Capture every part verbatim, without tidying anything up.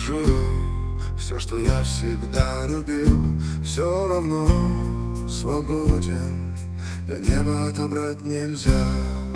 слушаю все, что я всегда любил. Все равно свободен, да небо отобрать нельзя.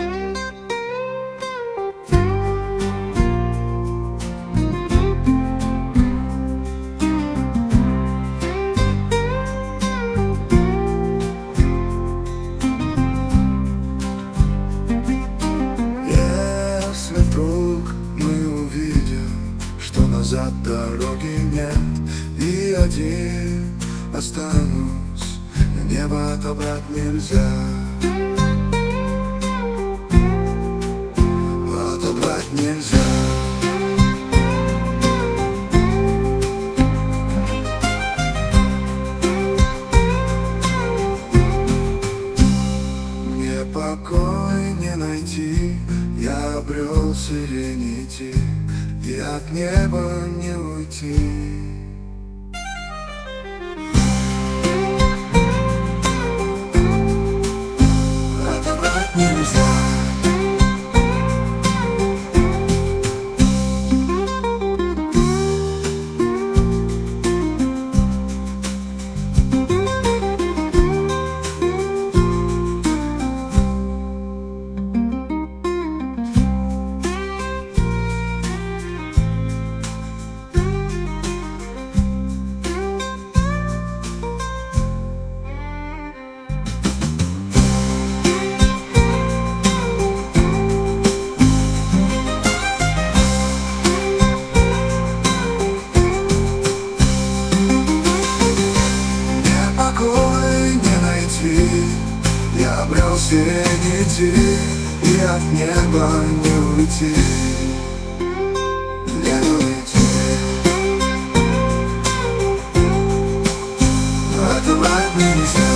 Если вдруг мы увидим, что назад дороги нет, и один останусь, небо отобрать нельзя. Отобрать нельзя. Мне покой не найти, я обрел сиренити, и от неба не уйти. Отобрать нельзя. Я обрел сиренити, и от неба не уйти, не уйти. Отобрать нельзя.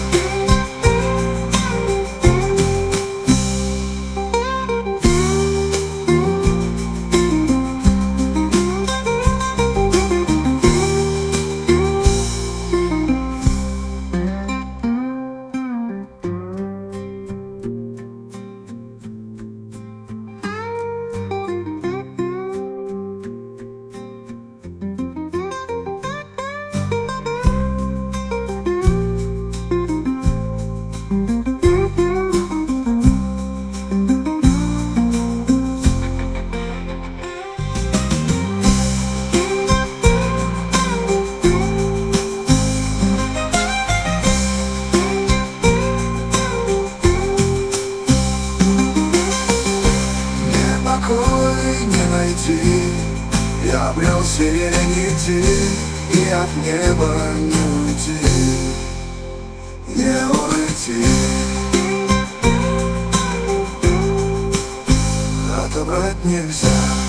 Покой не найти, я обрел сиренити, и от неба не уйти, не уйти. Отобрать нельзя.